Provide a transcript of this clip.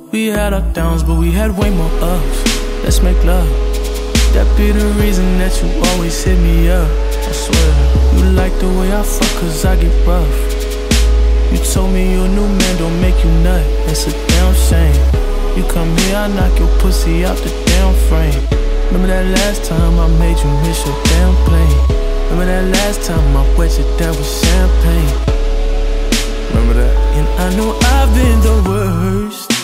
We had our downs, but we had way more ups. Let's make love. That be the reason that you always hit me up. I swear, you like the way I fuck cause I get rough. You told me your new man don't make you nut. That's a damn shame. You come here, I knock your pussy out the damn frame. Remember that last time I made you miss your damn plane? Remember that last time I wet you down with champagne? Remember that? And I know I've been the worst.